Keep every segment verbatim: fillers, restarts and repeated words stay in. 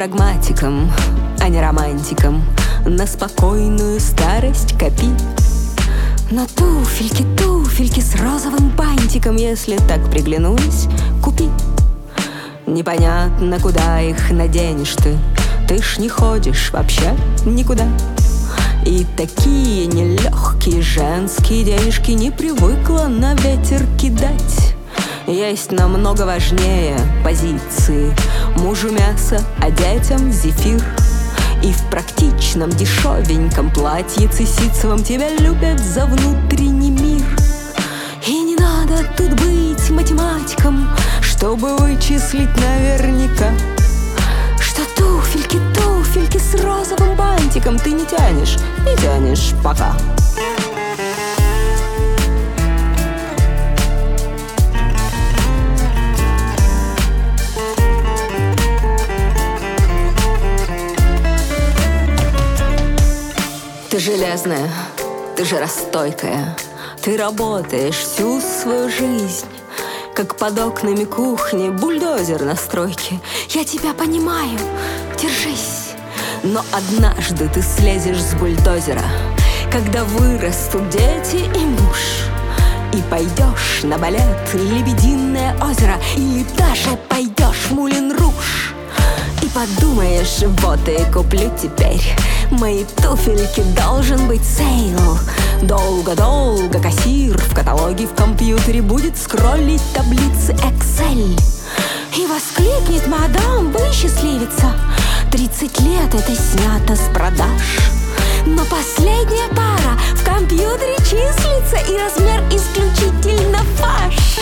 прагматиком, а не романтиком. На спокойную старость копи. На туфельки, туфельки с розовым бантиком, если так приглянулись, купи. Непонятно, куда их наденешь ты, ты ж не ходишь вообще никуда. И такие нелегкие женские денежки не привыкла на ветер кидать. Есть намного важнее позиции: мужу мясо, а детям зефир. И в практичном дешевеньком платьице ситцевом тебя любят за внутренний мир. И не надо тут быть математиком, чтобы вычислить наверняка, что туфельки, туфельки с розовым бантиком ты не тянешь, не тянешь пока. Ты железная, ты жиростойкая, ты работаешь всю свою жизнь, как под окнами кухни бульдозер на стройке. Я тебя понимаю, держись. Но однажды ты слезешь с бульдозера, когда вырастут дети и муж, и пойдешь на балет «Лебединое озеро» или даже пойдешь в Мулен Руж. И подумаешь, вот и куплю теперь мои туфельки, должен быть сейл. Долго-долго кассир в каталоге в компьютере будет скроллить таблицы Excel. И воскликнет: мадам, вы счастливица, тридцать лет это снято с продаж. Но последняя пара в компьютере числится, и размер исключительно ваш.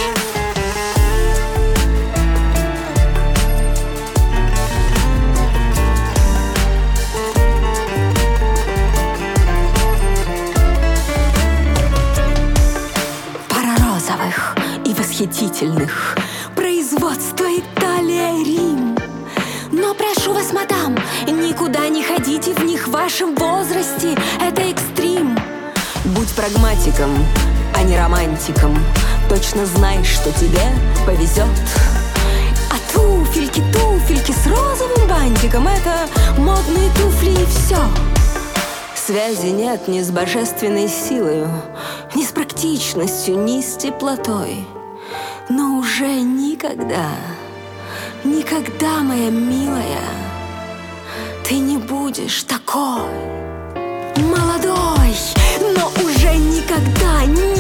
И восхитительных производство Италия, Рим. Но прошу вас, мадам, никуда не ходите в них в вашем возрасте, это экстрим. Будь прагматиком, а не романтиком, точно знай, что тебе повезет. А туфельки, туфельки с розовым бантиком — это модные туфли и все. Связи нет ни с божественной силою, ни с практичностью, ни с теплотой. Но уже никогда, никогда, моя милая, ты не будешь такой молодой. Но уже никогда,